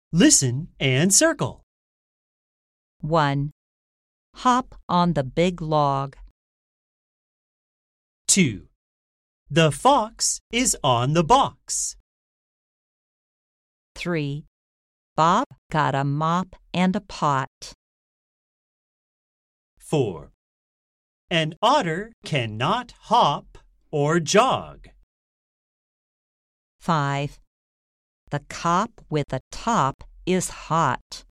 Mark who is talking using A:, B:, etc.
A: Listen and circle.
B: 1. Hop on the big log.
A: 2. The fox is on the box.
B: 3. Bob got a mop and a pot.
A: 4. An otter cannot hop or jog.
B: 5. The cop with a top is hot.